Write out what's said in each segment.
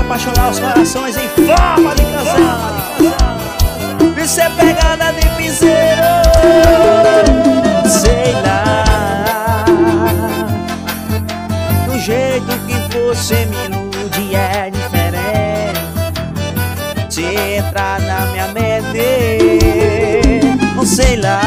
apaixonar os corações em forma de canção. De ser pegada de piseiro, sei lá. Do jeito que você me ilude é diferente. Se entrar na minha mente, não sei lá.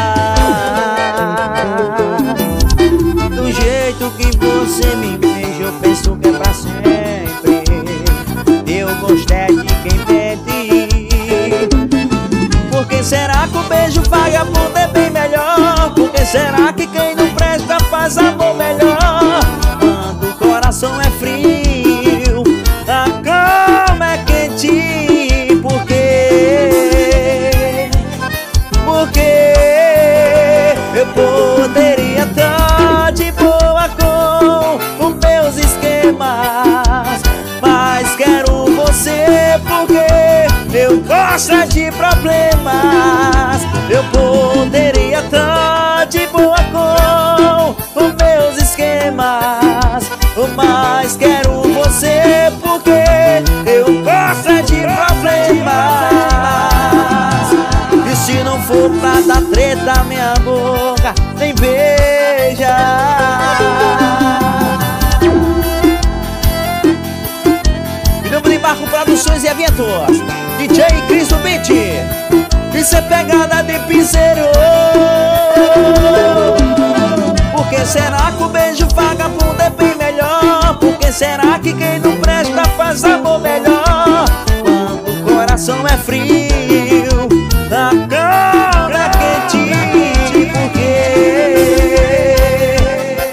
Do jeito que você me beija, eu penso que é pra sempre. Eu gostei de quem mente. Por que será que o beijo vagabundo é bem melhor? Por que será que quem não presta faz amor melhor? Quando o coração é frio, a cama é quente. Por quê? Porque eu poderia estar de boa com os meus esquemas, mas quero você porque eu gosto de problemas. Eu poderia estar de boa com os meus esquemas, mas quero você porque eu gosto de problemas. E se não for pra dar treta, minha boca nem beija. Grupo de Barco Produções e Eventos, DJ Cris do Beat. Isso é pegada de piseiro. Por que será que o beijo vagabundo é bem melhor? Por que será que quem não presta faz amor melhor? Quando o coração é frio, a cama é quente. Por quê?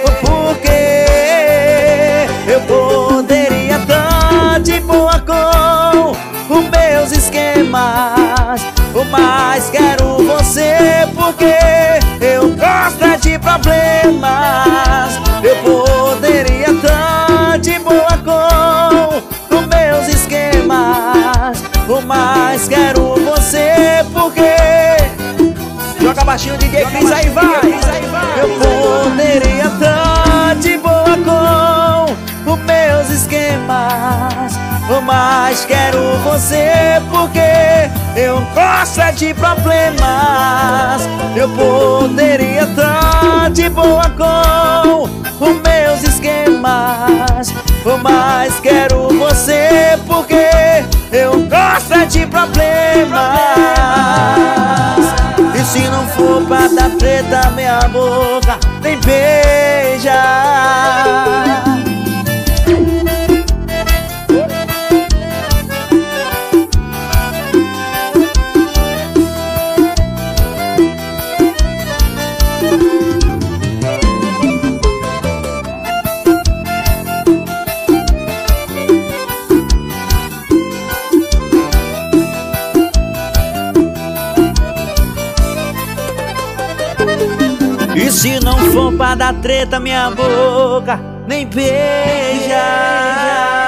Porque eu poderia estar de boa com os meus esquemas, mas quero você porque eu gosto de problemas. Eu poderia estar de boa com os meus esquemas, mas quero você porque... Joga baixinho, DJ Cris, aí vai. Eu poderia estar de boa com os meus esquemas, mas quero você porque eu gosto de problemas. Eu poderia estar de boa com os meus esquemas, mas quero você porque eu gosto de problemas. E se não for pra dar treta, minha boca nem beija. E se não for pra dar treta, minha boca nem beija.